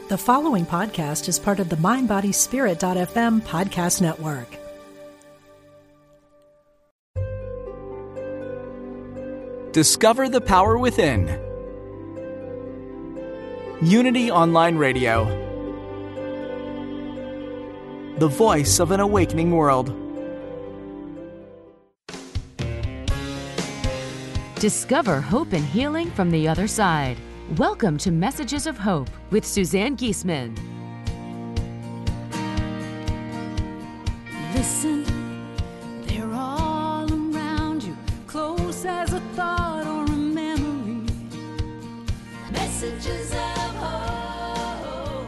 The following podcast is part of the MindBodySpirit.fm podcast network. Discover the power within. Unity Online Radio. The voice of an awakening world. Discover hope and healing from the other side. Welcome to Messages of Hope with Suzanne Giesemann. Listen, they're all around you, close as a thought or a memory. Messages of hope.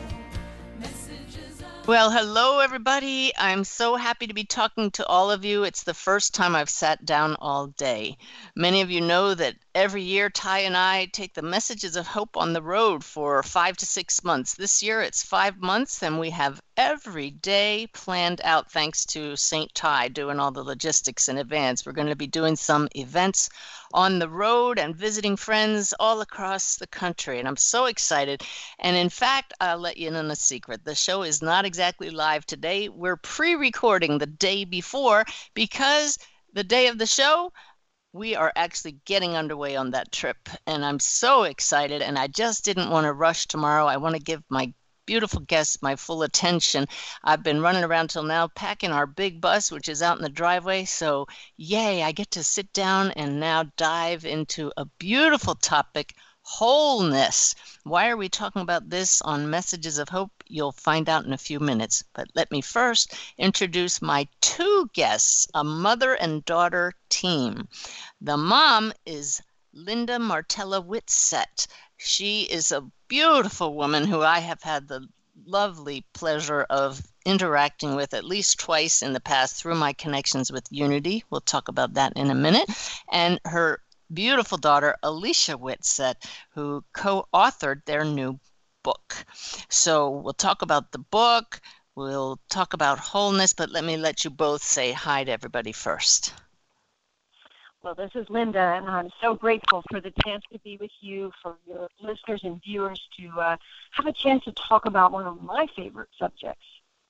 Messages of... Well, hello, everybody. I'm so happy to be talking to all of you. It's the first time I've sat down all day. Many of you know that every year, Ty and I take the Messages of Hope on the road for 5 to 6 months. This year, it's 5 months, and we have every day planned out thanks to St. Ty doing all the logistics in advance. We're going to be doing some events on the road and visiting friends all across the country, and I'm so excited. And in fact, I'll let you in on a secret. The show is not exactly live today. We're pre-recording the day before because the day of the show, we are actually getting underway on that trip, and I'm so excited, and I just didn't want to rush tomorrow. I want to give my beautiful guests my full attention. I've been running around till now packing our big bus, which is out in the driveway, so yay, I get to sit down and now dive into a beautiful topic, wholeness. Why are we talking about this on Messages of Hope? You'll find out in a few minutes. But let me first introduce my two guests, a mother and daughter team. The mom is Linda Martella Whitsett. She is a beautiful woman who I have had the lovely pleasure of interacting with at least twice in the past through my connections with Unity. We'll talk about that in a minute. And her beautiful daughter, Alicia Whitsett, who co-authored their new book. So we'll talk about the book, we'll talk about wholeness, but let you both say hi to everybody first. Well, this is Linda, and I'm so grateful for the chance to be with you, for your listeners and viewers to have a chance to talk about one of my favorite subjects.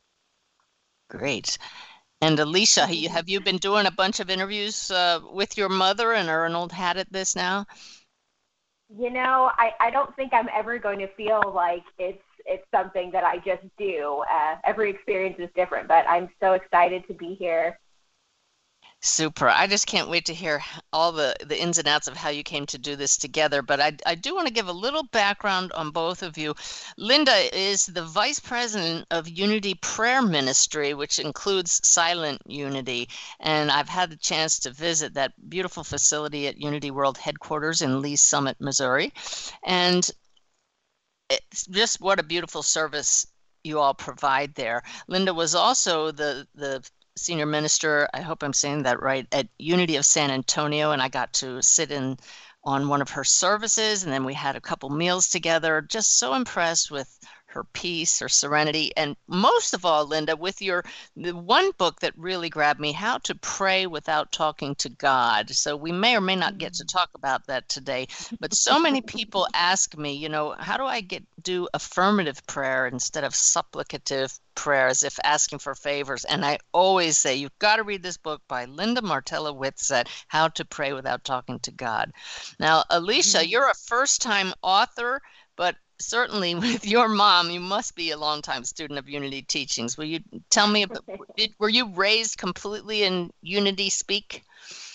Great. And Alicia, have you been doing a bunch of interviews with your mother and are an old hat at this now? You know, I don't think I'm ever going to feel like it's something that I just do. Every experience is different, but I'm so excited to be here. Super. I just can't wait to hear all the ins and outs of how you came to do this together. But I do want to give a little background on both of you. Linda is the Vice President of Unity Prayer Ministry, which includes Silent Unity. And I've had the chance to visit that beautiful facility at Unity World Headquarters in Lee's Summit, Missouri. And it's just what a beautiful service you all provide there. Linda was also the senior minister, I hope I'm saying that right, at Unity of San Antonio, and I got to sit in on one of her services, and then we had a couple meals together. Just so impressed with her peace, her serenity, and most of all, Linda, with the one book that really grabbed me, How to Pray Without Talking to God. So we may or may not get to talk about that today, but so many people ask me, how do I do affirmative prayer instead of supplicative prayer, as if asking for favors? And I always say, you've got to read this book by Linda Martella Whitsett, How to Pray Without Talking to God. Now, Alicia, you're a first-time author, but certainly with your mom, you must be a longtime student of Unity teachings. Will you tell me, were you raised completely in Unity speak?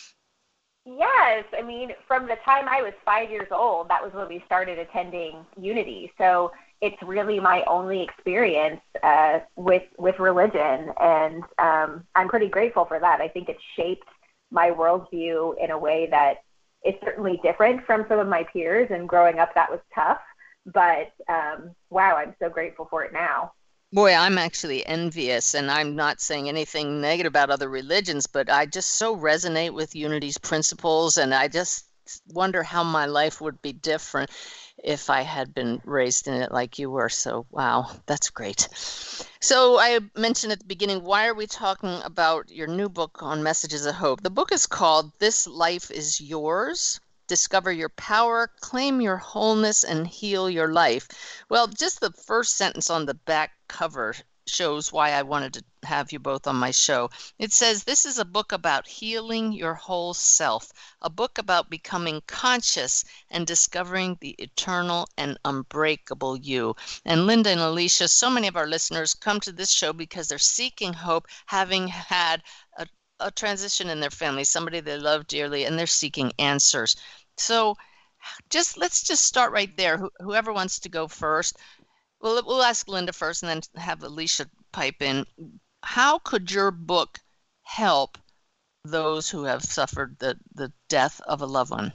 Yes. I mean, from the time I was 5 years old, that was when we started attending Unity. So it's really my only experience with religion. And I'm pretty grateful for that. I think it shaped my worldview in a way that is certainly different from some of my peers. And growing up, that was tough. But wow, I'm so grateful for it now. Boy, I'm actually envious, and I'm not saying anything negative about other religions, but I just so resonate with Unity's principles, and I just wonder how my life would be different if I had been raised in it like you were. So, wow, that's great. So I mentioned at the beginning, why are we talking about your new book on Messages of Hope? The book is called This Life is Yours. discover your power, claim your wholeness, and heal your life. Well, just the first sentence on the back cover shows why I wanted to have you both on my show. It says, this is a book about healing your whole self, a book about becoming conscious and discovering the eternal and unbreakable you. And Linda and Alicia, so many of our listeners come to this show because they're seeking hope, having had a transition in their family, somebody they love dearly, and they're seeking answers. So let's just start right there. Whoever wants to go first. Well, we'll ask Linda first and then have Alicia pipe in. How could your book help those who have suffered the death of a loved one?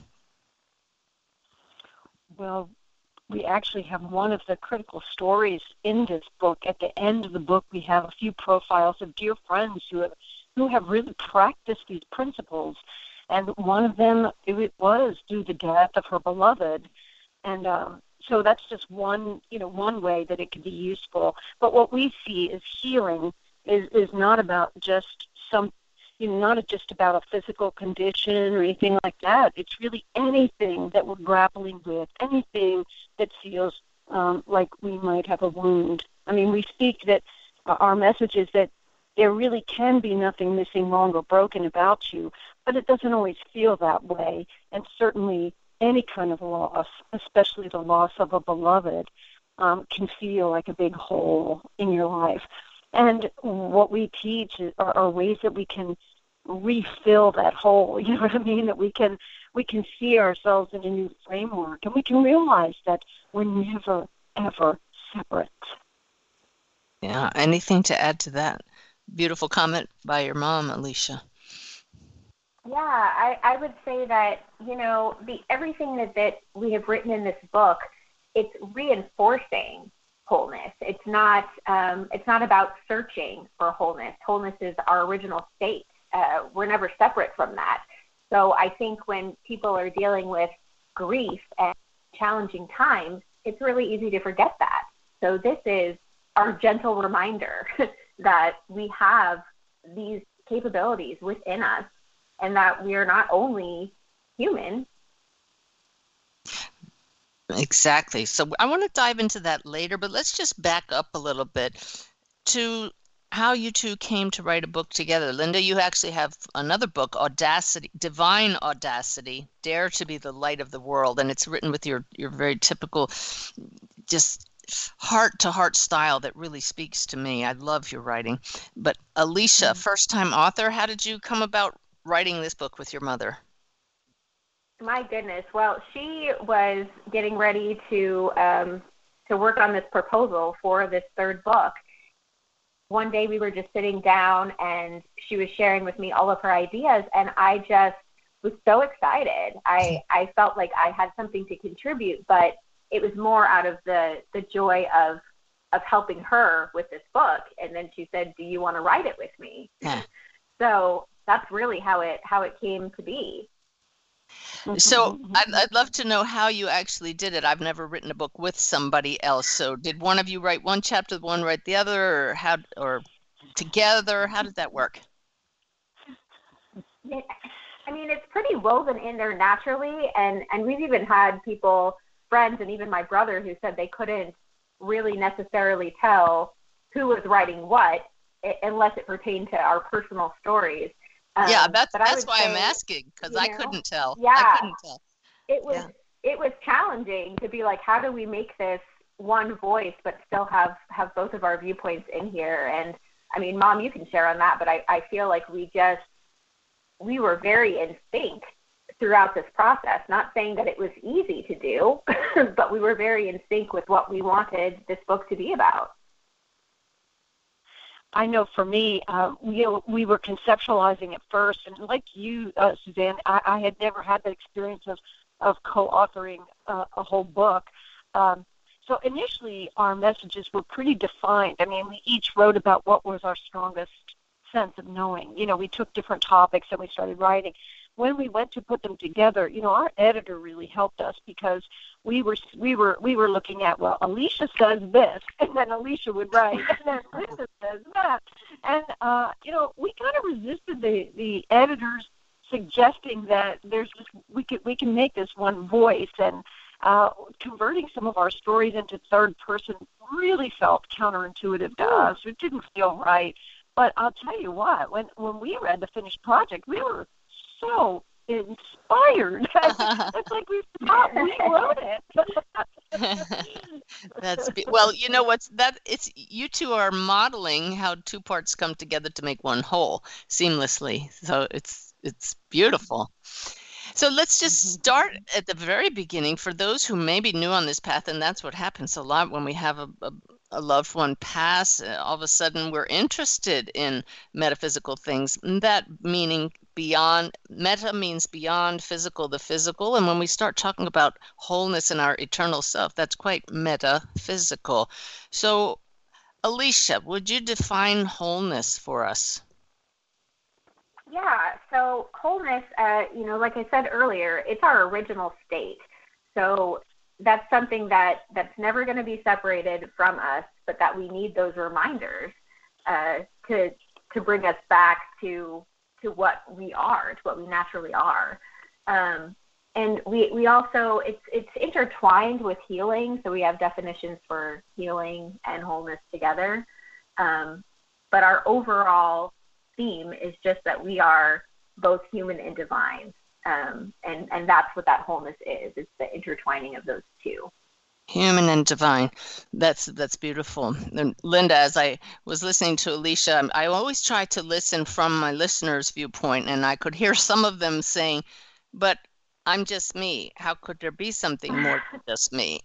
Well, we actually have one of the critical stories in this book. At the end of the book, we have a few profiles of dear friends who have really practiced these principles. And one of them, it was due to the death of her beloved. And so that's just one way that it can be useful. But what we see is healing is not about just not just about a physical condition or anything like that. It's really anything that we're grappling with, anything that feels like we might have a wound. I mean, we speak that our message is that there really can be nothing missing, wrong, or broken about you, but it doesn't always feel that way. And certainly any kind of loss, especially the loss of a beloved, can feel like a big hole in your life. And what we teach are ways that we can refill that hole, you know what I mean? That we can see ourselves in a new framework, and we can realize that we're never, ever separate. Yeah, anything to add to that? Beautiful comment by your mom, Alicia. Yeah, I would say that, everything that we have written in this book, it's reinforcing wholeness. It's not about searching for wholeness. Wholeness is our original state. We're never separate from that. So I think when people are dealing with grief and challenging times, it's really easy to forget that. So this is our gentle reminder that we have these capabilities within us and that we are not only human. Exactly. So I want to dive into that later, but let's just back up a little bit to how you two came to write a book together. Linda, you actually have another book, Audacity, Divine Audacity, Dare to be the Light of the World, and it's written with your very typical just heart-to-heart style that really speaks to me. I love your writing. But Alicia, first-time author, how did you come about writing this book with your mother? My goodness. Well, she was getting ready to work on this proposal for this third book. One day we were just sitting down and she was sharing with me all of her ideas, and I just was so excited. I felt like I had something to contribute, but it was more out of the joy of helping her with this book. And then she said, "Do you want to write it with me?" Yeah. So that's really how it came to be. So I'd love to know how you actually did it. I've never written a book with somebody else. So did one of you write one chapter, one write the other, or together? How did that work? I mean, it's pretty woven in there naturally, and we've even had people, friends, and even my brother, who said they couldn't really necessarily tell who was writing what unless it pertained to our personal stories. Yeah, that's why I'm asking, because I couldn't tell. Yeah, I couldn't tell. It was challenging to be like, how do we make this one voice but still have both of our viewpoints in here? And I mean, Mom, you can share on that, but I feel like we were very in sync throughout this process. Not saying that it was easy to do, but we were very in sync with what we wanted this book to be about. I know for me, we were conceptualizing it first, and like you, Suzanne, I had never had the experience of co-authoring a whole book. So initially, our messages were pretty defined. I mean, we each wrote about what was our strongest sense of knowing. We took different topics and we started writing. When we went to put them together, our editor really helped us, because we were looking at, well, Alicia says this, and then Alicia would write, and then Linda says that, and we kind of resisted the editor's suggesting that there's just, we can make this one voice, and converting some of our stories into third person really felt counterintuitive to us. It didn't feel right. But I'll tell you what, when we read the finished project, we were so inspired. It's like we thought we wrote it. Well, you know what's that? It's you two are modeling how two parts come together to make one whole seamlessly. So it's beautiful. So let's just start at the very beginning for those who may be new on this path, and that's what happens a lot when we have a loved one pass. All of a sudden, we're interested in metaphysical things. That meaning beyond, meta means beyond physical, the physical. And when we start talking about wholeness in our eternal self, that's quite metaphysical. So, Alicia, would you define wholeness for us? Yeah, so wholeness, like I said earlier, it's our original state. So that's something that's never going to be separated from us, but that we need those reminders to bring us back to what we are, to what we naturally are. And we also, it's intertwined with healing, so we have definitions for healing and wholeness together. But our overall theme is just that we are both human and divine. And that's what that wholeness is. It's the intertwining of those two. Human and divine. That's beautiful. And Linda, as I was listening to Alicia, I always try to listen from my listeners' viewpoint, and I could hear some of them saying, but I'm just me. How could there be something more than just me?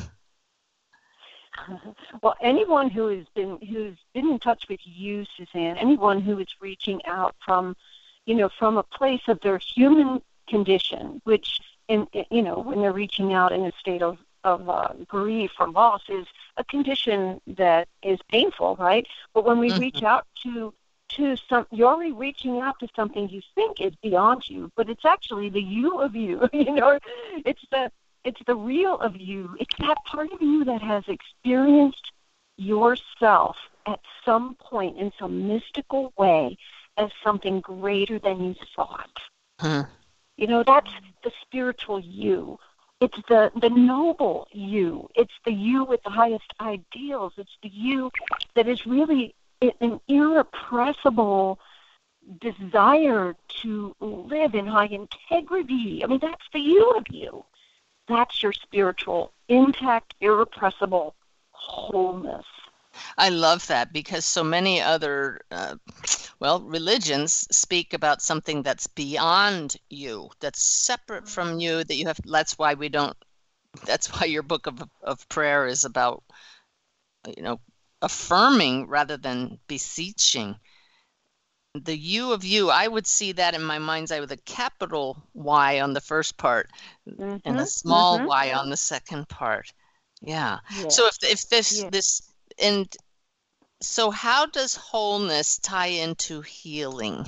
Well, anyone who's been in touch with you, Suzanne, anyone who is reaching out from a place of their human condition, which when they're reaching out in a state of grief or loss, is a condition that is painful, right? But when we reach out to some, you're already reaching out to something you think is beyond you, but it's actually the you of you. It's the real of you. It's that part of you that has experienced yourself at some point in some mystical way as something greater than you thought. That's the spiritual you. It's the noble you. It's the you with the highest ideals. It's the you that is really an irrepressible desire to live in high integrity. I mean, that's the you of you. That's your spiritual, intact, irrepressible wholeness. I love that, because so many other, religions speak about something that's beyond you, that's separate from you, that you have. That's why your book of prayer is about, affirming rather than beseeching. The you of you, I would see that in my mind's eye with a capital Y on the first part and a small y on the second part. Yeah. Yes. So if this and so how does wholeness tie into healing?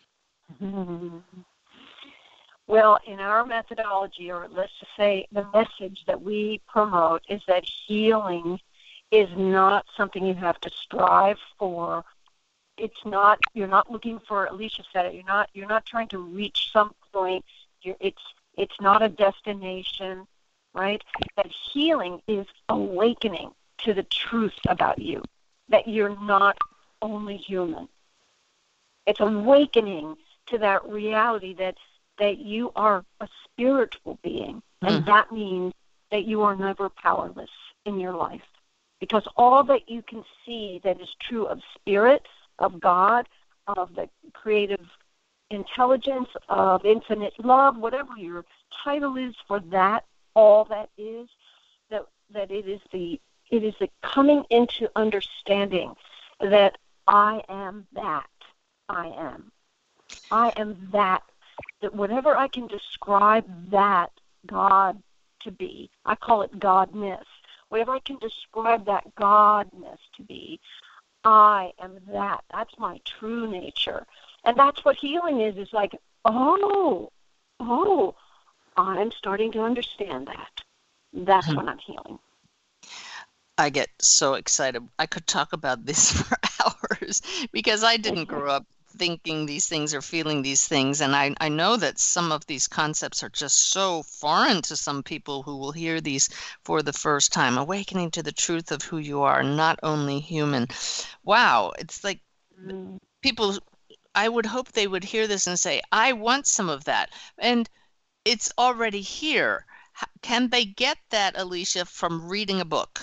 Well, in our methodology, or let's just say the message that we promote, is that healing is not something you have to strive for. It's not. You're not looking for. Alicia said it. You're not trying to reach some point. It's not a destination, right? That healing is awakening to the truth about you, that you're not only human. It's awakening to that reality that you are a spiritual being, and that means that you are never powerless in your life, because all that you can see that is true of spirit, of God, of the creative intelligence, of infinite love, whatever your title is for that, all that is, that it is the coming into understanding that I am that. I am that whatever I can describe that God to be, I call it Godness. Whatever I can describe that Godness to be, I am that. That's my true nature. And that's what healing is. It's like, I'm starting to understand that. That's when I'm healing. I get so excited. I could talk about this for hours, because I didn't grow up thinking these things or feeling these things. And I know that some of these concepts are just so foreign to some people who will hear these for the first time. Awakening to the truth of who you are, not only human. Wow. It's like people, I would hope they would hear this and say, I want some of that. And it's already here. Can they get that, Alicia, from reading a book?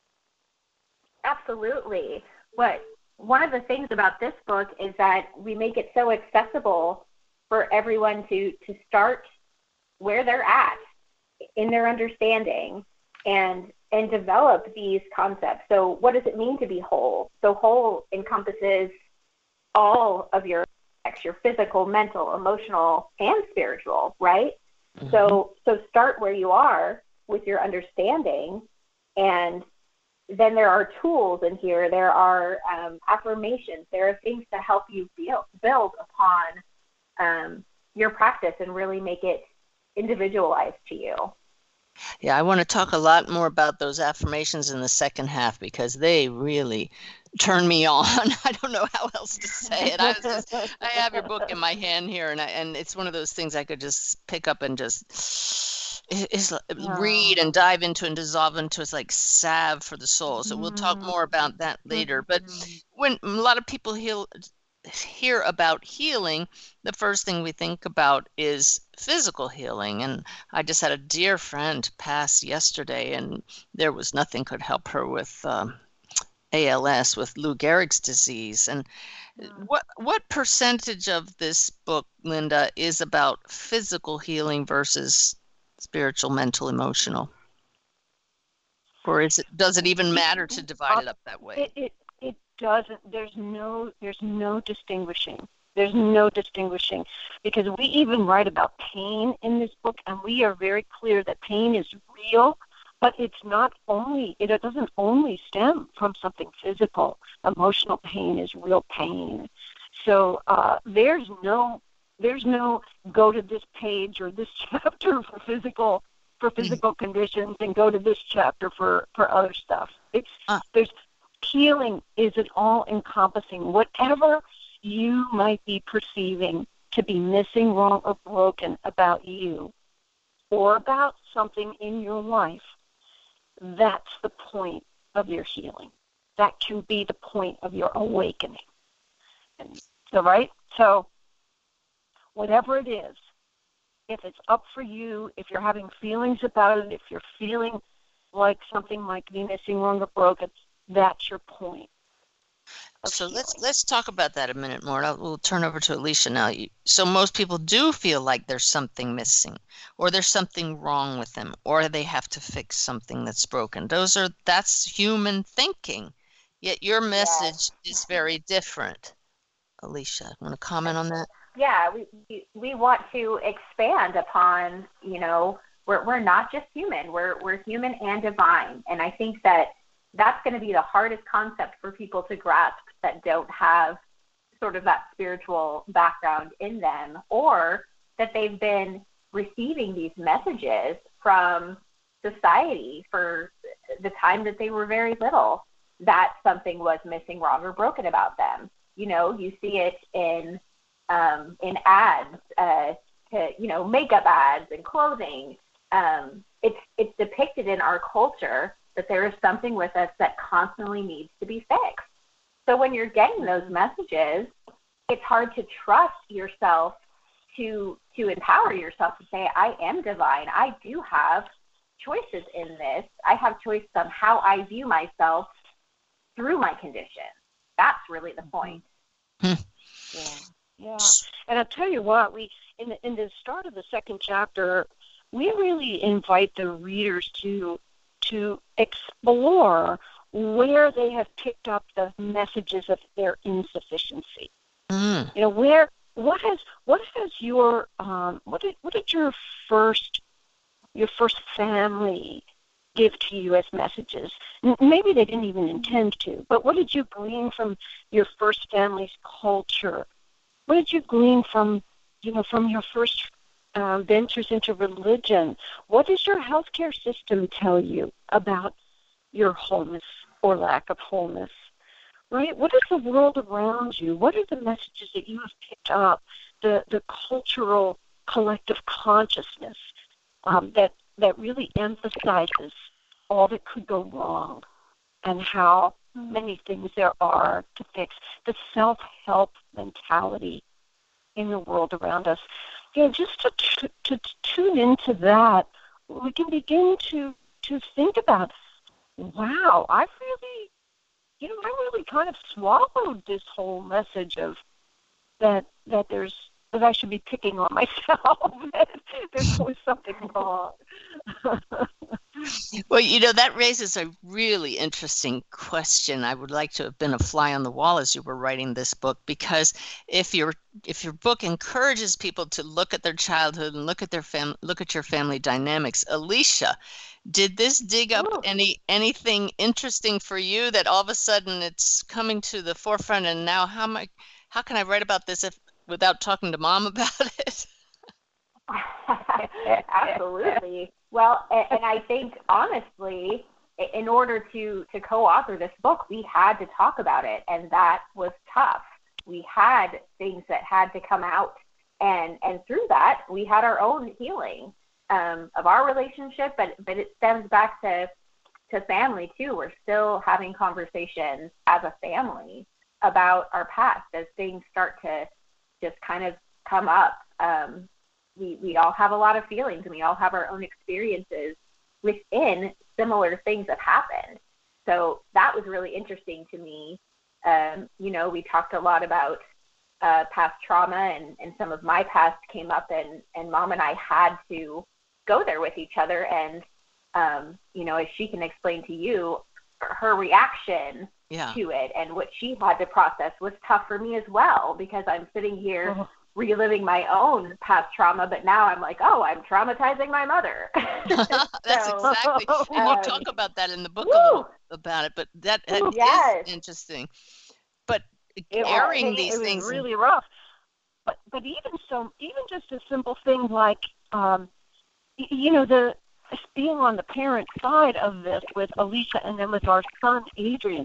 Absolutely. One of the things about this book is that we make it so accessible for everyone to start where they're at in their understanding and develop these concepts. So what does it mean to be whole? So whole encompasses all of your physical, mental, emotional, and spiritual, right? Mm-hmm. So start where you are with your understanding, and then there are tools in here. There are affirmations. There are things to help you build upon your practice and really make it individualized to you. Yeah, I want to talk a lot more about those affirmations in the second half because they really turn me on. I don't know how else to say it. I have your book in my hand here, and it's one of those things I could just pick up and just read and dive into and dissolve into. It's like salve for the soul. So we'll talk more about that later. But when a lot of people hear about healing, the first thing we think about is physical healing. And I just had a dear friend pass yesterday, and there was nothing could help her with ALS, with Lou Gehrig's disease. And what percentage of this book, Linda, is about physical healing versus spiritual, mental, emotional? Or does it even matter to divide it up that way? It doesn't. There's no distinguishing. There's no distinguishing, because we even write about pain in this book, and we are very clear that pain is real, but it doesn't only stem from something physical. Emotional pain is real pain. So there's no go to this page or this chapter for physical conditions and go to this chapter for other stuff. There's healing is an all-encompassing. Whatever you might be perceiving to be missing, wrong, or broken about you or about something in your life, that's the point of your healing. That can be the point of your awakening. So whatever it is, if it's up for you, if you're having feelings about it, if you're feeling like something might be missing, wrong, or broken, that's your point. So let's talk about that a minute more. We'll turn over to Alicia now. So most people do feel like there's something missing, or there's something wrong with them, or they have to fix something that's broken. That's human thinking. Yet your message is very different. Alicia, want to comment on that? Yeah, we want to expand upon, we're not just human. We're human and divine, and I think that's going to be the hardest concept for people to grasp that don't have sort of that spiritual background in them, or that they've been receiving these messages from society for the time that they were very little, that something was missing, wrong, or broken about them. You see it in ads, makeup ads and clothing. It's depicted in our culture that there is something with us that constantly needs to be fixed. So when you're getting those messages, it's hard to trust yourself to empower yourself to say, I am divine. I do have choices in this. I have choices on how I view myself through my condition. That's really the point. Yeah. And I'll tell you what, we in the start of the second chapter, we really invite the readers to explore where they have picked up the messages of their insufficiency. What did your first family give to you as messages? Maybe they didn't even intend to, but what did you glean from your first family's culture? What did you glean from your first ventures into religion? What does your healthcare system tell you about your wholeness or lack of wholeness? right? What is the world around you? What are the messages that you have picked up? The cultural collective consciousness that really emphasizes all that could go wrong and how many things there are to fix. The self-help mentality in the world around us. Just to tune into that, we can begin to think about, wow, I really kind of swallowed this whole message of that I should be picking on myself. There's always something wrong. Well, that raises a really interesting question. I would like to have been a fly on the wall as you were writing this book, because if your book encourages people to look at their childhood and look at your family dynamics, Alicia, did this dig up anything interesting for you that all of a sudden it's coming to the forefront, and now how can I write about this without talking to Mom about it? Absolutely. Well, and I think, honestly, in order to co-author this book, we had to talk about it, and that was tough. We had things that had to come out, and through that, we had our own healing of our relationship, but it stems back to family, too. We're still having conversations as a family about our past as things start to just kind of come up. We all have a lot of feelings, and we all have our own experiences within similar things that happened. So that was really interesting to me. We talked a lot about past trauma, and some of my past came up, and Mom and I had to go there with each other. And, as she can explain to you, her reaction to it and what she had to process was tough for me as well, because I'm sitting here reliving my own past trauma, but now I'm like, I'm traumatizing my mother. That's exactly. And you talk about that in the book a little about it, but that is interesting. But airing these things was really rough. But even just a simple thing like the being on the parent side of this with Alicia and then with our son Adrian,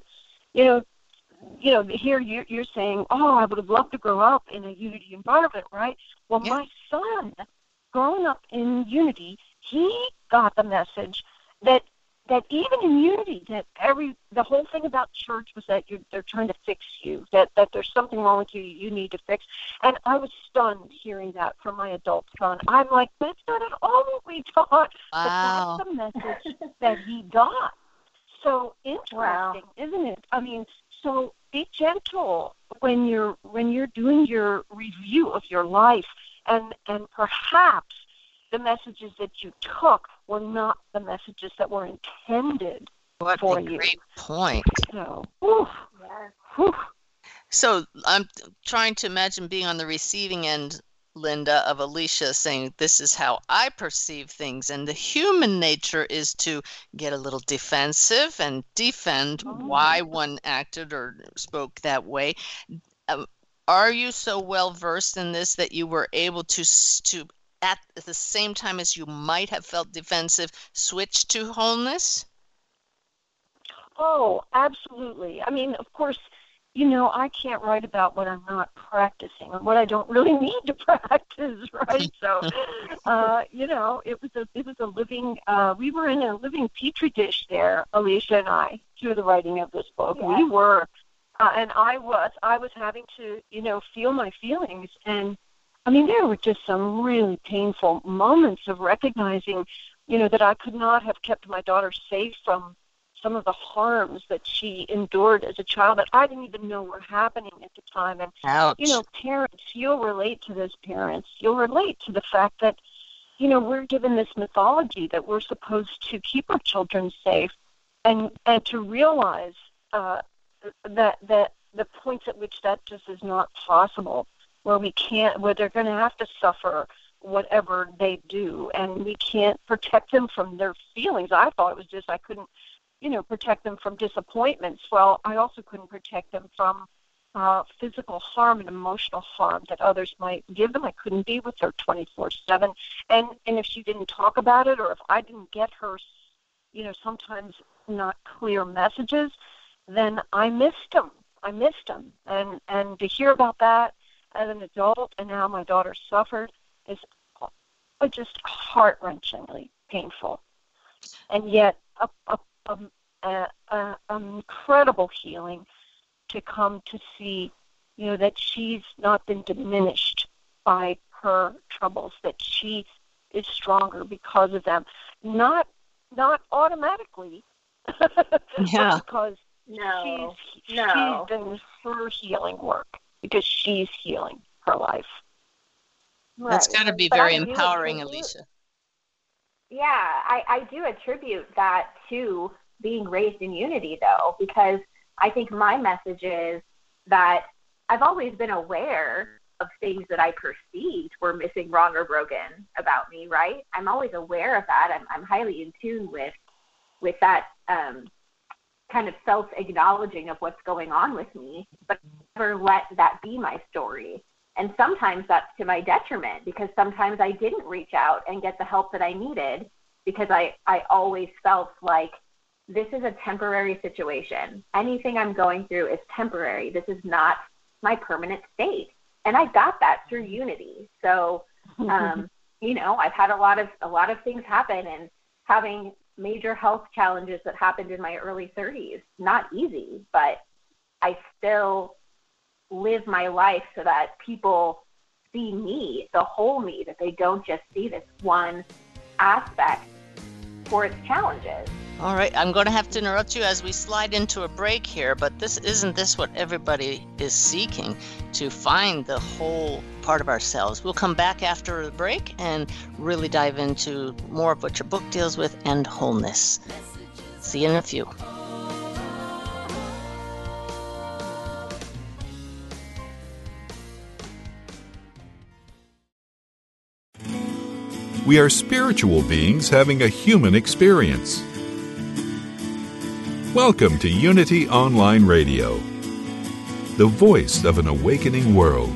here you're saying, I would have loved to grow up in a Unity environment, right? Well, my son, growing up in Unity, he got the message that even in Unity, that the whole thing about church was that they're trying to fix you, that there's something wrong with you need to fix. And I was stunned hearing that from my adult son. I'm like, that's not at all what we taught. Wow. But that's the message that he got. So interesting, isn't it? I mean, so be gentle when you're doing your review of your life, and perhaps the messages that you took were not the messages that were intended for you. What a great point. So, So I'm trying to imagine being on the receiving end, Linda, of Alicia saying, this is how I perceive things. And the human nature is to get a little defensive and defend why one acted or spoke that way. Are you so well versed in this that you were able to at the same time as you might have felt defensive, switch to wholeness? Oh, absolutely. I mean, of course, I can't write about what I'm not practicing and what I don't really need to practice, right? So, it was a living, we were in a living petri dish there, Alicia and I, through the writing of this book. Yeah. We were, and I was having to, feel my feelings. And I mean, there were just some really painful moments of recognizing, that I could not have kept my daughter safe from some of the harms that she endured as a child that I didn't even know were happening at the time. And, ouch. Parents, you'll relate to this, parents. You'll relate to the fact that, we're given this mythology that we're supposed to keep our children safe, and to realize that the points at which that just is not possible, where they're going to have to suffer whatever they do, and we can't protect them from their feelings. I thought it was just I couldn't, protect them from disappointments. Well, I also couldn't protect them from physical harm and emotional harm that others might give them. I couldn't be with her 24/7. And if she didn't talk about it, or if I didn't get her, sometimes not clear messages, then I missed them. missed him. And to hear about that as an adult, and now my daughter suffered, is just heart-wrenchingly painful. And yet, an incredible healing to come to see, that she's not been diminished by her troubles, that she is stronger because of them. Not automatically, Yeah. but because she's done her healing work, because she's healing her life. That's got to be But very I do empowering, attribute- Alicia. Yeah, I do attribute that to being raised in unity, though, because I think my message is that I've always been aware of things that I perceived were missing, wrong, or broken about me, right? I'm always aware of that. I'm highly in tune with that kind of self-acknowledging of what's going on with me, but never let that be my story. And sometimes that's to my detriment, because sometimes I didn't reach out and get the help that I needed, because I always felt like this is a temporary situation. Anything I'm going through is temporary. This is not my permanent state. And I got that through unity. So, I've had a lot of things happen, and having major health challenges that happened in my early 30s, not easy, but I still live my life so that people see me, the whole me, that they don't just see this one aspect for its challenges. All right, I'm going to have to interrupt you as we slide into a break here, but isn't this what everybody is seeking, to find the whole part of ourselves? We'll come back after the break and really dive into more of what your book deals with and wholeness. See you in a few. We are spiritual beings having a human experience. Welcome to Unity Online Radio, the voice of an awakening world.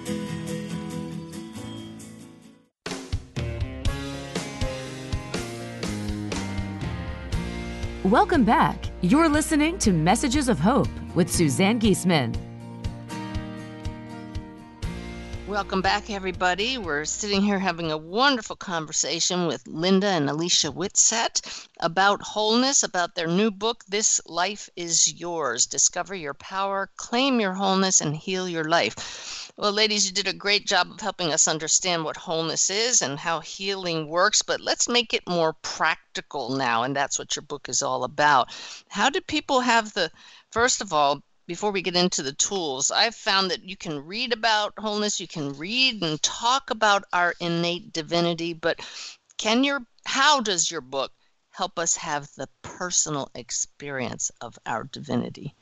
Welcome back. You're listening to Messages of Hope with Suzanne Giesemann. Welcome back, everybody. We're sitting here having a wonderful conversation with Linda and Alicia Whitsett about wholeness, about their new book, This Life is Yours. Discover your power, claim your wholeness, and heal your life. Well, ladies, you did a great job of helping us understand what wholeness is and how healing works, but let's make it more practical now, and that's what your book is all about. How do people have first of all, before we get into the tools, I've found that you can read about wholeness, you can read and talk about our innate divinity, but how does your book help us have the personal experience of our divinity?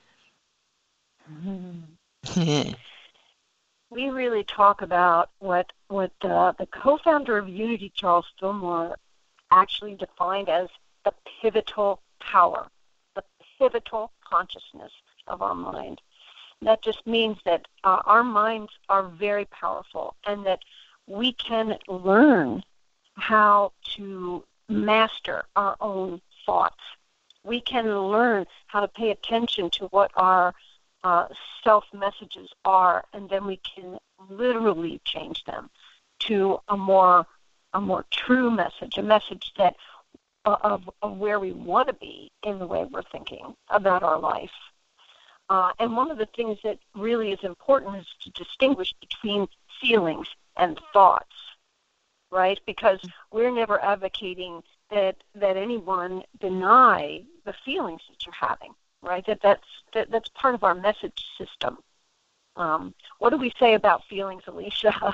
We really talk about what the co-founder of Unity, Charles Fillmore, actually defined as the pivotal power, the pivotal consciousness of our mind. That just means that our minds are very powerful, and that we can learn how to master our own thoughts. We can learn how to pay attention to what our self-messages are, and then we can literally change them to a more true message, a message that of where we want to be in the way we're thinking about our life. And one of the things that really is important is to distinguish between feelings and thoughts, right? Because we're never advocating that anyone deny the feelings that you're having, right? That's part of our message system. What do we say about feelings, Alicia?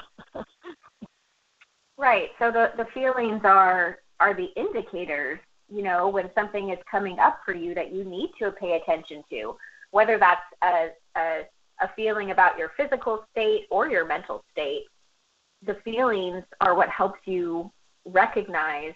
Right. So the feelings are the indicators, when something is coming up for you that you need to pay attention to, whether that's a feeling about your physical state or your mental state. The feelings are what helps you recognize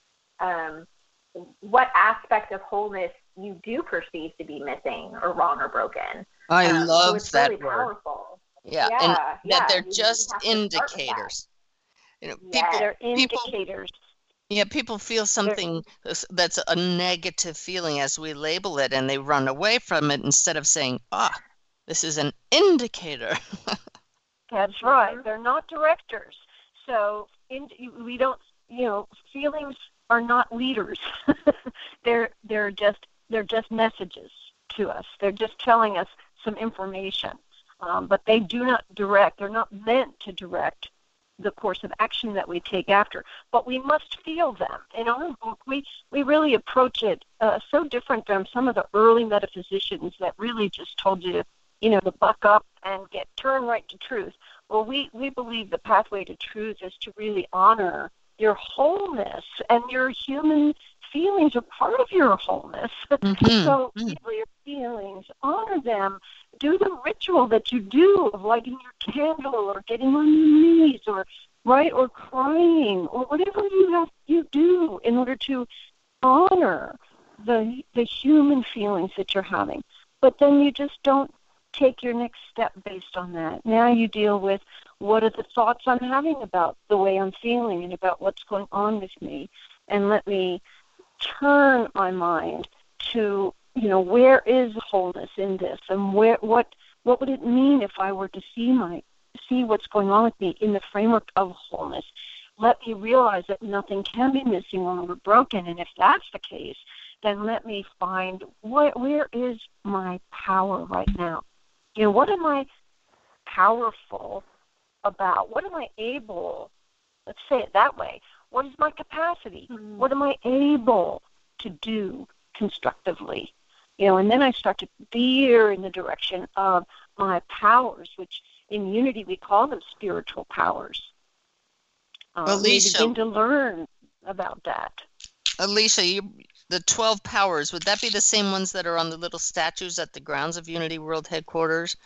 what aspect of wholeness you do perceive to be missing or wrong or broken. I love so it's that really word. Powerful. Yeah, and that they're just have to start with that. indicators. They're indicators. Yeah, people feel something that's a negative feeling as we label it, and they run away from it instead of saying, This is an indicator. That's right. They're not directors. So we don't, feelings are not leaders. they're just messages to us. They're just telling us some information. But they do not direct. They're not meant to direct the course of action that we take after. But we must feel them. In our book, we really approach it so different from some of the early metaphysicians that really just told you to buck up and turn right to truth. Well, we believe the pathway to truth is to really honor your wholeness, and your human feelings are part of your wholeness. Mm-hmm. So feel your feelings, honor them, do the ritual that you do of lighting your candle or getting on your knees or crying or whatever you do in order to honor the human feelings that you're having. But then you just don't take your next step based on that. Now you deal with what are the thoughts I'm having about the way I'm feeling and about what's going on with me, and let me turn my mind to, where is wholeness in this, and what would it mean if I were to see what's going on with me in the framework of wholeness. Let me realize that nothing can be missing or broken, and if that's the case, then let me find where is my power right now. What am I powerful about? What am I able, let's say it that way, what is my capacity? Mm-hmm. What am I able to do constructively? And then I start to veer in the direction of my powers, which in Unity we call them spiritual powers. We begin to learn about that. Alicia, the 12 powers, would that be the same ones that are on the little statues at the grounds of Unity World headquarters?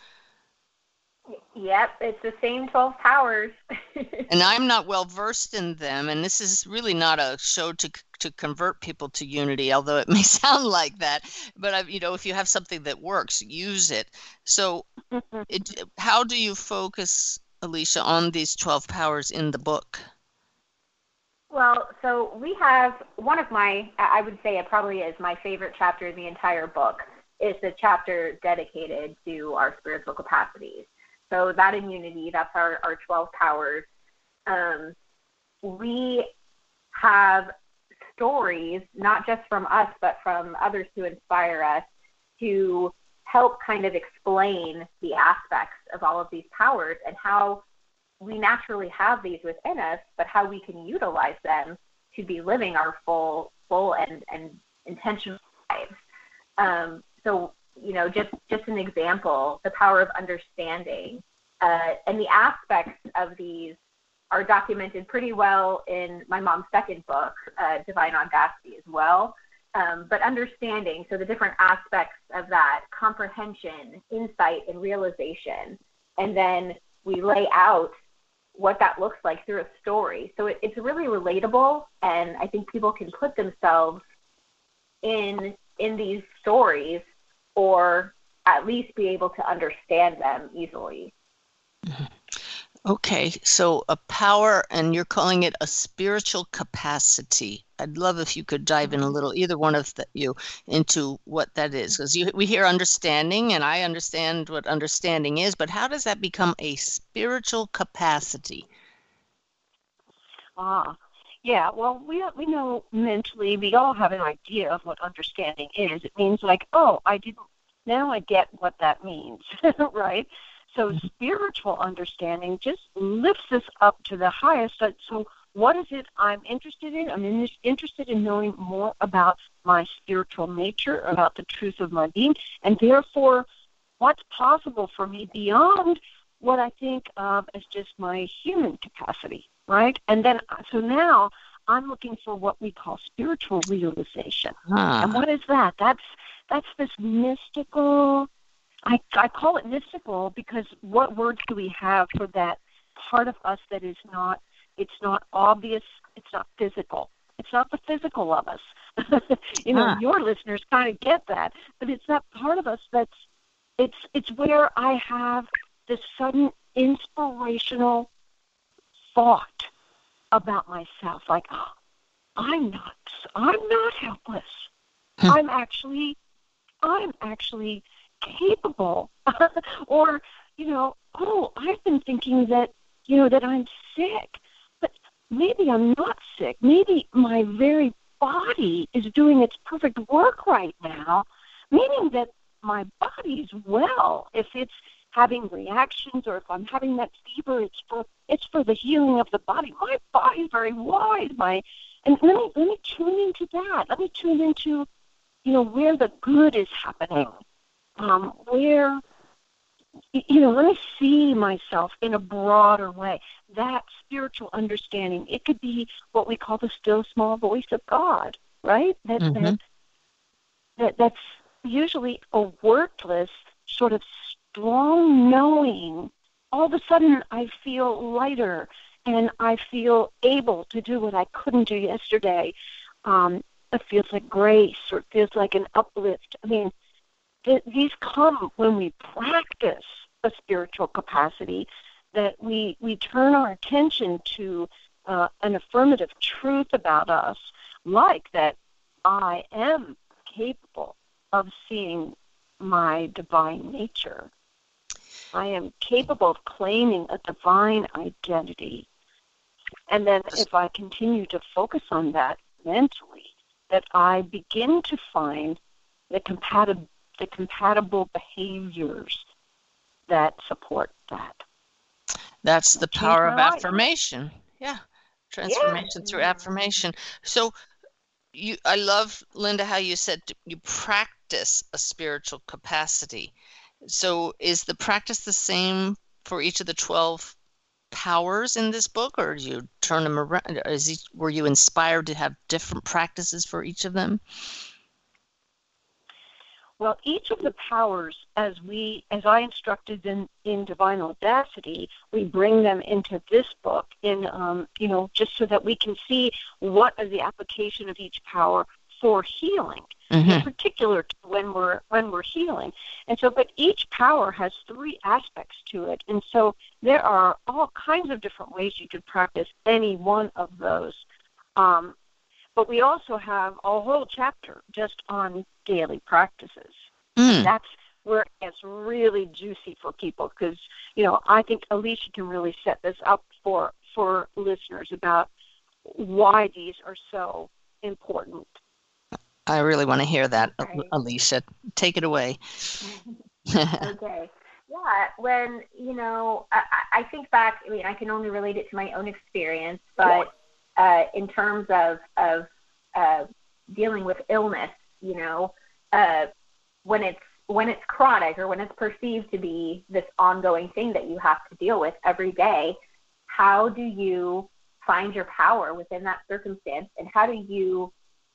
Yep, it's the same 12 powers. And I'm not well versed in them, and this is really not a show to convert people to Unity, although it may sound like that. But if you have something that works, use it. So how do you focus, Alicia, on these 12 powers in the book? Well, so we have one of I would say it probably is my favorite chapter in the entire book, is the chapter dedicated to our spiritual capacities. So that in Unity, that's our 12 powers. We have stories, not just from us, but from others who inspire us, to help kind of explain the aspects of all of these powers and how we naturally have these within us, but how we can utilize them to be living our full and intentional lives. So, just an example, the power of understanding, and the aspects of these are documented pretty well in my mom's second book, Divine Audacity, as well. But understanding, so the different aspects of that, comprehension, insight, and realization, and then we lay out what that looks like through a story. So it's really relatable, and I think people can put themselves in these stories, or at least be able to understand them easily. Okay, so a power, and you're calling it a spiritual capacity. I'd love if you could dive in a little, either one of you, into what that is. Because we hear understanding, and I understand what understanding is, but how does that become a spiritual capacity? Yeah, well, we know mentally, we all have an idea of what understanding is. It means like, now I get what that means, right? So spiritual understanding just lifts us up to the highest. So what is it I'm interested in? I'm interested in knowing more about my spiritual nature, about the truth of my being, and therefore what's possible for me beyond what I think of as just my human capacity, right? And then, so now I'm looking for what we call spiritual realization. And what is that? That's this mystical, I call it mystical because what words do we have for that part of us that is not, it's not obvious, it's not physical. It's not the physical of us. Your listeners kind of get that, but it's that part of us that's, it's where I have this sudden inspirational thought about myself, like, I'm not helpless. I'm actually capable. Or, oh, I've been thinking that, that I'm sick, but maybe I'm not sick. Maybe my very body is doing its perfect work right now, meaning that my body's well. If it's having reactions or if I'm having that fever, it's for the healing of the body. My body's very wise. And let me tune into that. Let me tune into, where the good is happening. Where, let me see myself in a broader way. That spiritual understanding, it could be what we call the still small voice of God, right? That's usually a wordless, sort of strong knowing. All of a sudden, I feel lighter, and I feel able to do what I couldn't do yesterday. It feels like grace, or it feels like an uplift. I mean, these come when we practice a spiritual capacity, that we turn our attention to an affirmative truth about us, like that I am capable of seeing my divine nature. I am capable of claiming a divine identity. And then if I continue to focus on that mentally, that I begin to find the compatible behaviors that support that. That's the power of affirmation. Yeah. Transformation through affirmation. So I love, Linda, how you said you practice a spiritual capacity. So is the practice the same for each of the 12 powers in this book, or do you turn them around? Were you inspired to have different practices for each of them? Well, each of the powers, as I instructed in Divine Audacity, we bring them into this book just so that we can see what is the application of each power for healing, in particular when we're healing. And so, but each power has 3 aspects to it, and so there are all kinds of different ways you could practice any one of those. But we also have a whole chapter just on daily practices. And that's where it gets really juicy for people, because, I think Alicia can really set this up for listeners about why these are so important. I really want to hear that, Alicia. Take it away. Okay. Yeah, when, I think back, I can only relate it to my own experience, but in terms of dealing with illness, when it's chronic, or when it's perceived to be this ongoing thing that you have to deal with every day, how do you find your power within that circumstance, and how do you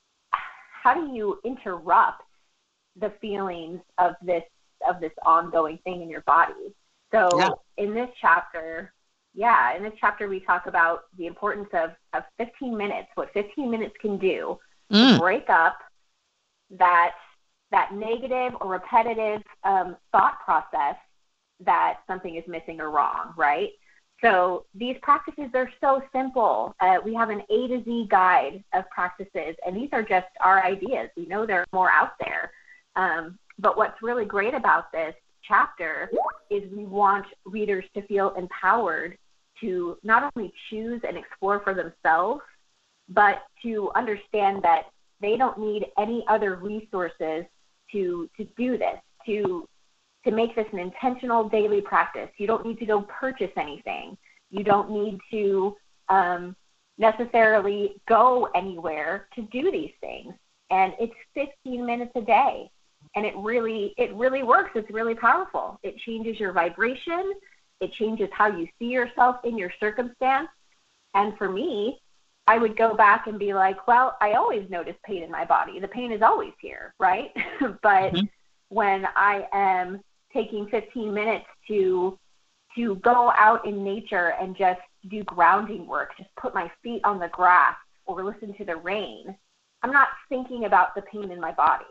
interrupt the feelings of this ongoing thing in your body? So in this chapter we talk about the importance of 15 minutes, what 15 minutes can do to break up that negative or repetitive thought process that something is missing or wrong, right? So these practices, they're so simple. We have an A to Z guide of practices, and these are just our ideas. We know there are more out there. But what's really great about this chapter is we want readers to feel empowered to not only choose and explore for themselves, but to understand that they don't need any other resources to do this, to make this an intentional daily practice. You don't need to go purchase anything. You don't need to necessarily go anywhere to do these things. And it's 15 minutes a day. And it really works. It's really powerful. It changes your vibration. It changes how you see yourself in your circumstance. And for me, I would go back and be like, well, I always notice pain in my body. The pain is always here, right? But when I am taking 15 minutes to go out in nature and just do grounding work, just put my feet on the grass or listen to the rain, I'm not thinking about the pain in my body.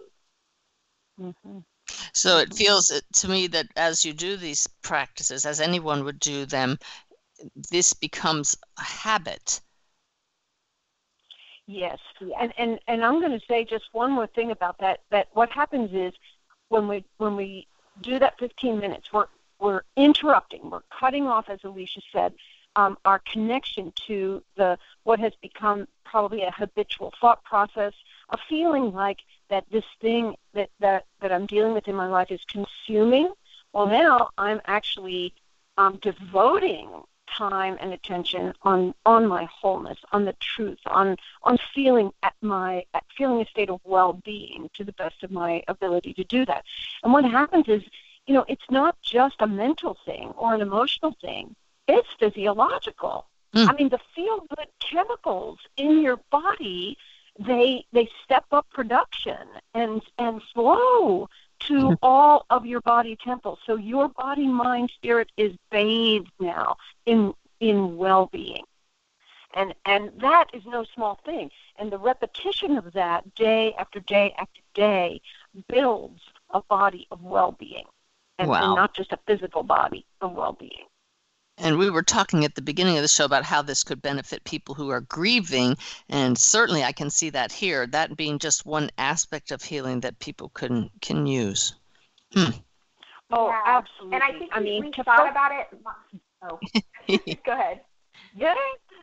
So it feels to me that as you do these practices, as anyone would do them, this becomes a habit. Yes. And I'm going to say just one more thing about that what happens is when we do that 15 minutes. We're interrupting. We're cutting off, as Alicia said, our connection to what has become probably a habitual thought process, a feeling like that this thing that I'm dealing with in my life is consuming. Well, now I'm actually devoting time and attention on my wholeness, on the truth, on feeling feeling a state of well-being to the best of my ability to do that. And what happens is, it's not just a mental thing or an emotional thing. It's physiological. I mean, the feel-good chemicals in your body, they step up production and flow to all of your body temples. So your body, mind, spirit is bathed now in well-being. And that is no small thing. And the repetition of that day after day after day builds a body of well-being. And not just a physical body of well-being. And we were talking at the beginning of the show about how this could benefit people who are grieving, and certainly I can see that here, that being just one aspect of healing that people can use. Oh, yeah. absolutely. And I think we thought about it. Oh, go ahead. Yeah.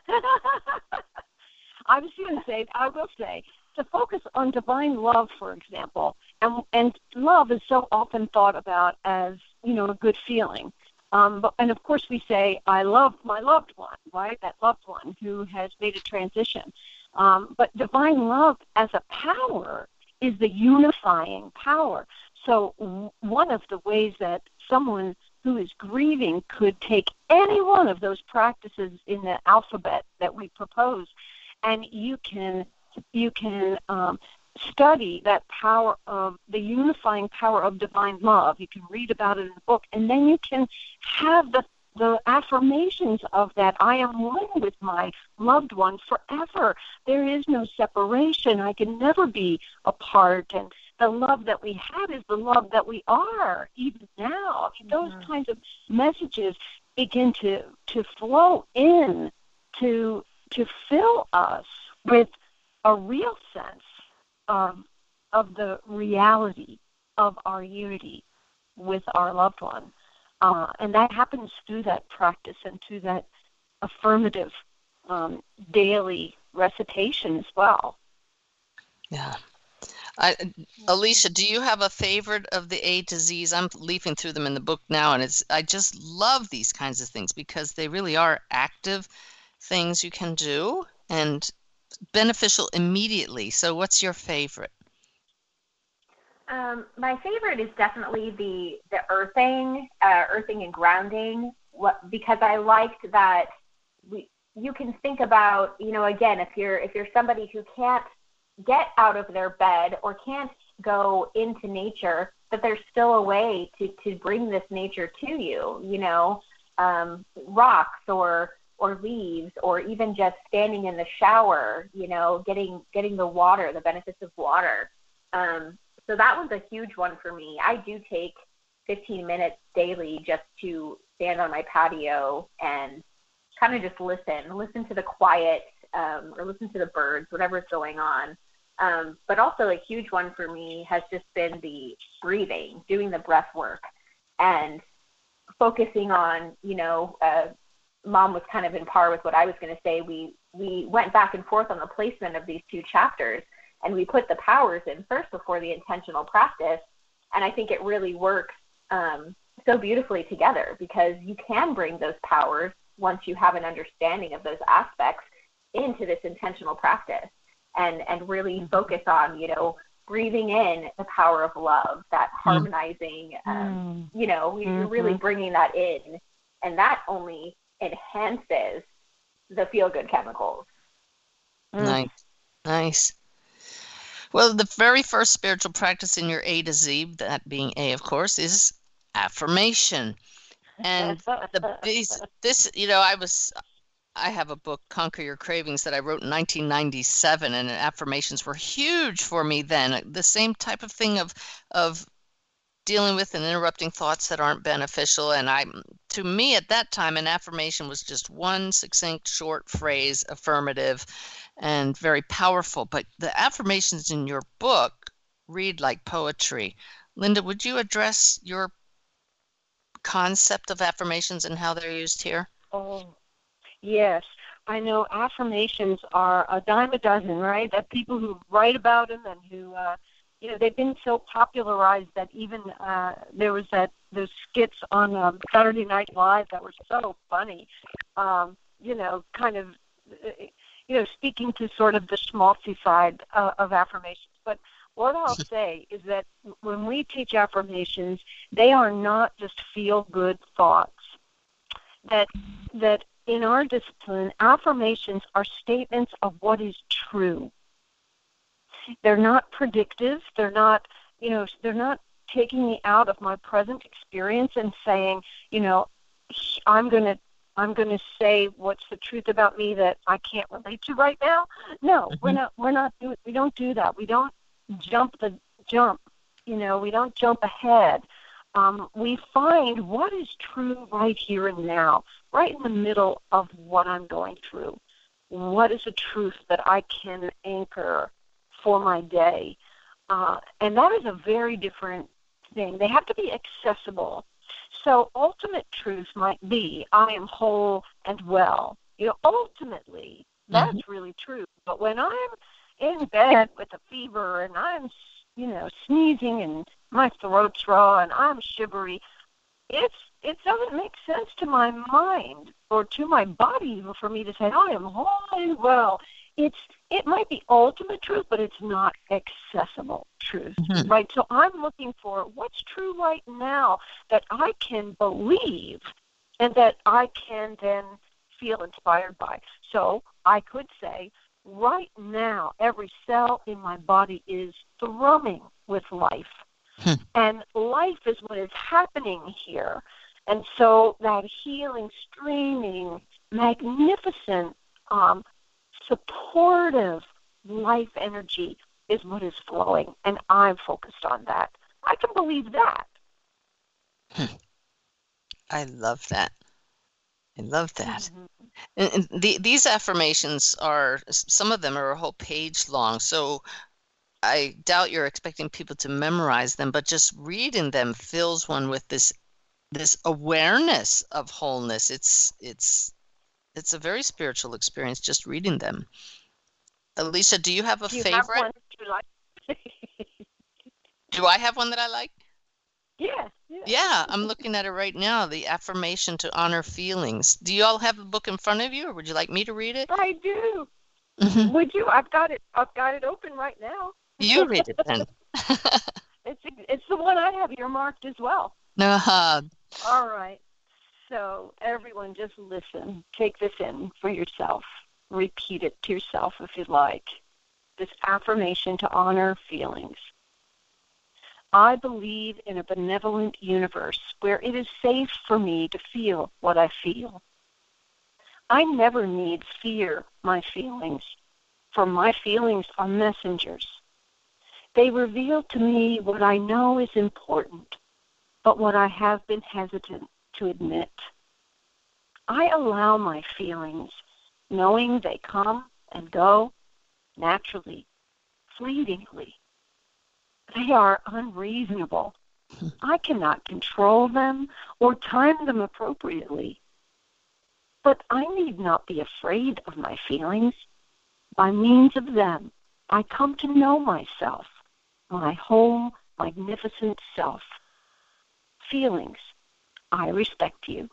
I will say, to focus on divine love, for example, and love is so often thought about as, a good feeling. And of course we say, I love my loved one, right? That loved one who has made a transition. But divine love as a power is the unifying power. So one of the ways that someone who is grieving could take any one of those practices in the alphabet that we propose, and you can study that power of the unifying power of divine love. You can read about it in the book, and then you can have the affirmations of that. I am one with my loved one forever. There is no separation. I can never be apart. And the love that we have is the love that we are, even now. I mean, those kinds of messages begin to flow in to fill us with a real sense of the reality of our unity with our loved one. And that happens through that practice and through that affirmative daily recitation as well. Yeah. Alicia, do you have a favorite of the A to Z's? I'm leafing through them in the book now, and I just love these kinds of things because they really are active things you can do and beneficial immediately. So what's your favorite? My favorite is definitely the earthing and grounding. Because I liked that you can think about, again, if you're somebody who can't get out of their bed or can't go into nature, that there's still a way to bring this nature to you. Rocks or leaves, or even just standing in the shower, getting the water, the benefits of water. So that was a huge one for me. I do take 15 minutes daily just to stand on my patio and kind of just listen to the quiet, or listen to the birds, whatever's going on. But also a huge one for me has just been the breathing, doing the breath work, and focusing on, Mom was kind of in par with what I was going to say. We went back and forth on the placement of these two chapters, and we put the powers in first before the intentional practice. And I think it really works so beautifully together, because you can bring those powers, once you have an understanding of those aspects, into this intentional practice and really focus on, breathing in the power of love, that harmonizing, you're really bringing that in, and that only enhances the feel-good chemicals. Nice. Well, the very first spiritual practice in your A to Z, that being A, of course, is affirmation. And I have a book, Conquer Your Cravings, that I wrote in 1997, and affirmations were huge for me then. The same type of thing of dealing with and interrupting thoughts that aren't beneficial. And to me at that time, an affirmation was just one succinct, short phrase, affirmative, and very powerful. But the affirmations in your book read like poetry. Linda, would you address your concept of affirmations and how they're used here? Oh, yes. I know affirmations are a dime a dozen, right? That people who write about them and who, they've been so popularized that even there was those skits on Saturday Night Live that were so funny, speaking to sort of the schmaltzy side of affirmations. But what I'll say is that when we teach affirmations, they are not just feel-good thoughts. That in our discipline, affirmations are statements of what is true. They're not predictive. They're not taking me out of my present experience and saying, I'm going to say what's the truth about me that I can't relate to right now. No, we don't do that. We don't jump. We don't jump ahead. We find what is true right here and now, right in the middle of what I'm going through. What is a truth that I can anchor for my day? And that is a very different thing. They have to be accessible. So ultimate truth might be, I am whole and well. Ultimately, that's really true. But when I'm in bed with a fever and I'm, sneezing and my throat's raw and I'm shivery, it doesn't make sense to my mind or to my body for me to say, I am whole and well. It might be ultimate truth, but it's not accessible truth, right? So I'm looking for what's true right now that I can believe and that I can then feel inspired by. So I could say, right now, every cell in my body is thrumming with life. And life is what is happening here. And so that healing, streaming, magnificent, supportive life energy is what is flowing, and I'm focused on that. I can believe that. I love that. And these affirmations some of them are a whole page long, so I doubt you're expecting people to memorize them, but just reading them fills one with this awareness of wholeness. It's a very spiritual experience just reading them. Alicia, do you have a favorite? Have one that you like? Do I have one that I like? Yeah. Yeah, I'm looking at it right now, the affirmation to honor feelings. Do you all have the book in front of you, or would you like me to read it? I do. Would you? I've got it open right now. You read it then. It's the one I have earmarked as well. All right. So everyone just listen. Take this in for yourself. Repeat it to yourself if you'd like. This affirmation to honor feelings. I believe in a benevolent universe where it is safe for me to feel what I feel. I never need fear my feelings, for my feelings are messengers. They reveal to me what I know is important, but what I have been hesitant to admit. I allow my feelings, knowing they come and go naturally, fleetingly. They are unreasonable. I cannot control them or time them appropriately. But I need not be afraid of my feelings. By means of them, I come to know myself, my whole magnificent self. Feelings, I respect you.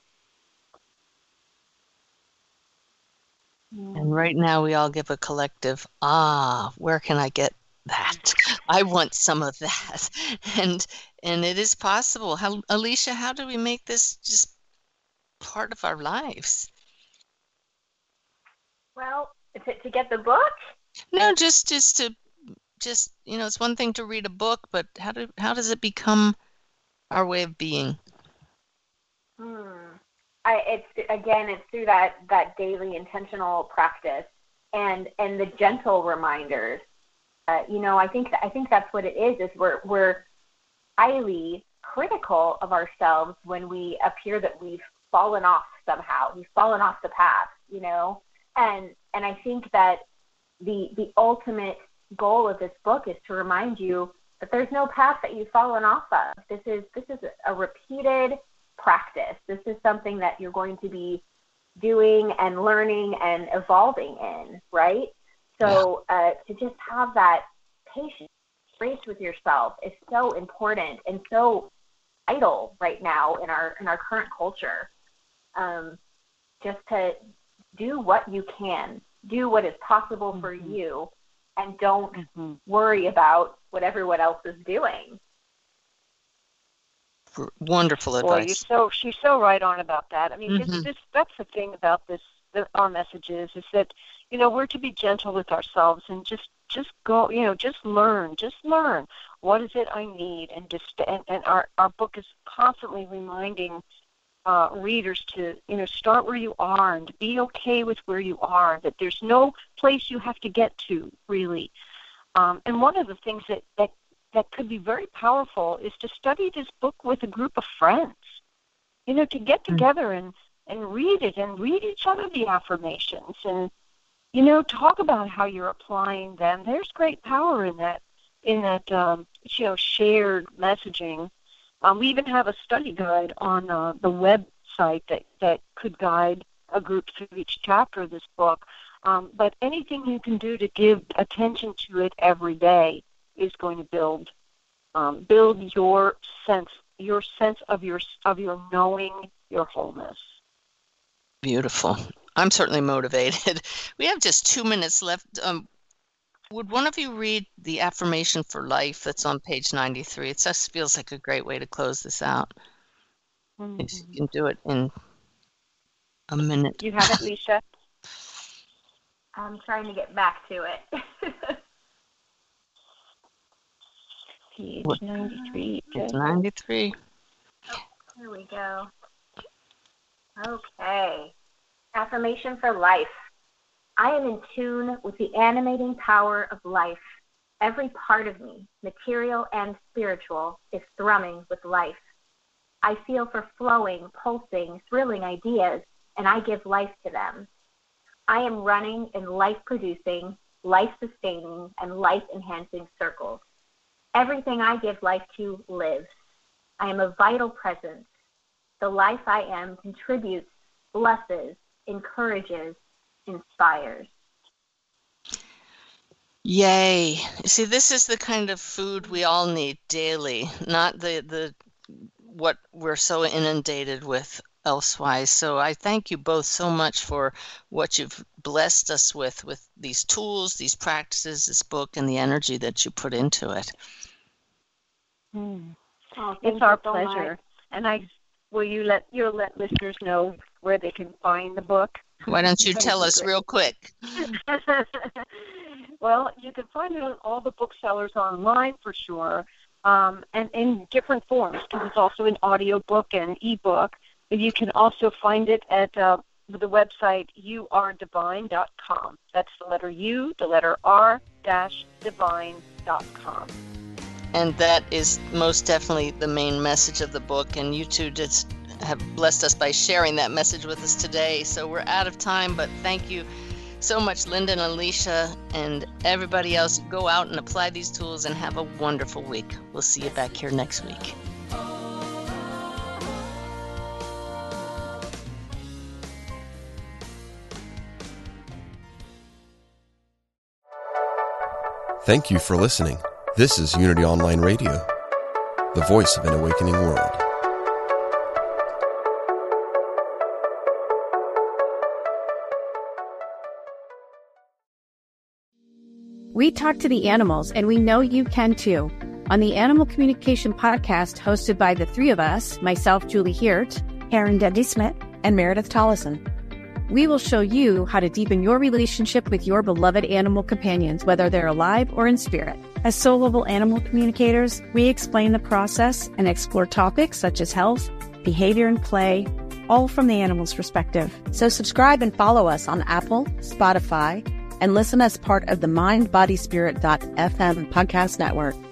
And right now we all give a collective, where can I get that? I want some of that. And it is possible. Alicia, how do we make this just part of our lives? Well, to get the book? No, just to it's one thing to read a book, but how does it become our way of being? It's through that daily intentional practice and the gentle reminders. I think that's what it is we're highly critical of ourselves when we appear that we've fallen off somehow. We've fallen off the path, and I think that the ultimate goal of this book is to remind you that there's no path that you've fallen off of. This is a repeated practice This is something that you're going to be doing and learning and evolving in, right? So to just have that patience, grace with yourself is so important and so vital right now in our current culture. Just to do what you can, do what is possible for you, and don't worry about what everyone else is doing. Wonderful advice. Well, she's so right on about that. I mean, that's the thing about this. Our message is that, we're to be gentle with ourselves and just go, just learn. What is it I need? And our book is constantly reminding readers to, start where you are and to be okay with where you are, that there's no place you have to get to, really. And one of the things that could be very powerful is to study this book with a group of friends, to get together and read it and read each other the affirmations and, talk about how you're applying them. There's great power in that shared messaging. We even have a study guide on the website that could guide a group through each chapter of this book. But anything you can do to give attention to it every day is going to build your sense of your knowing, your wholeness. Beautiful. I'm certainly motivated. We have just 2 minutes left. Would one of you read the affirmation for life that's on page 93? It just feels like a great way to close this out. If you can do it in a minute. You have it, Lisa? I'm trying to get back to it. Page 93. Page 93. Oh, here we go. Okay. Affirmation for life. I am in tune with the animating power of life. Every part of me, material and spiritual, is thrumming with life. I feel for flowing, pulsing, thrilling ideas, and I give life to them. I am running in life-producing, life-sustaining, and life-enhancing circles. Everything I give life to lives. I am a vital presence. The life I am contributes, blesses, encourages, inspires. Yay. See, this is the kind of food we all need daily, not the what we're so inundated with elsewise. So I thank you both so much for what you've blessed us with these tools, these practices, this book, and the energy that you put into it. It's our pleasure. And will you let listeners know where they can find the book? Why don't you tell us real quick? Well, you can find it on all the booksellers online for sure, and in different forms, because it's also an audiobook and ebook. But you can also find it at the website youaredivine.com. That's the letter U, the letter R, -divine.com. And that is most definitely the main message of the book, and you two just have blessed us by sharing that message with us today. So we're out of time, but thank you so much, Linda and Alicia, and everybody else. Go out and apply these tools and have a wonderful week. We'll see you back here next week. Thank you for listening. This is Unity Online Radio, the voice of an awakening world. We talk to the animals, and we know you can too. On the Animal Communication Podcast, hosted by the three of us, myself, Julie Hirt, Karen Dudley-Smith, and Meredith Tollison, we will show you how to deepen your relationship with your beloved animal companions, whether they're alive or in spirit. As soul-level animal communicators, we explain the process and explore topics such as health, behavior, and play, all from the animal's perspective. So subscribe and follow us on Apple, Spotify, and listen as part of the MindBodySpirit.fm podcast network.